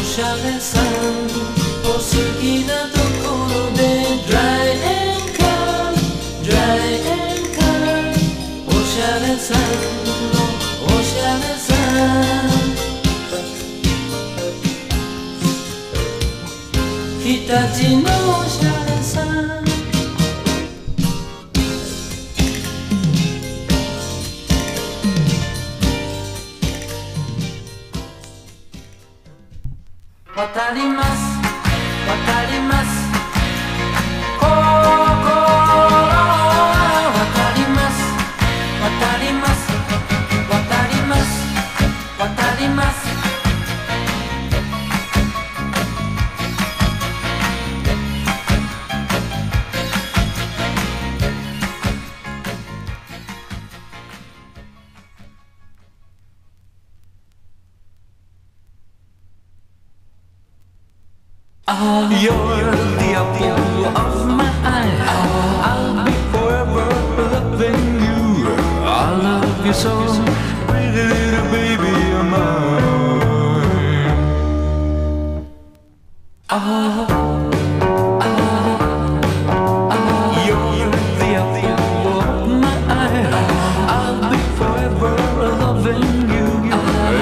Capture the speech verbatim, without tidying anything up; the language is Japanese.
しゃれさんお好きなところで Dry and Curl Dry and Curl おしゃれさんのおしゃれさん日立のおしゃれさん渡ります渡ります心は渡ります渡ります渡ります渡ります You're the apple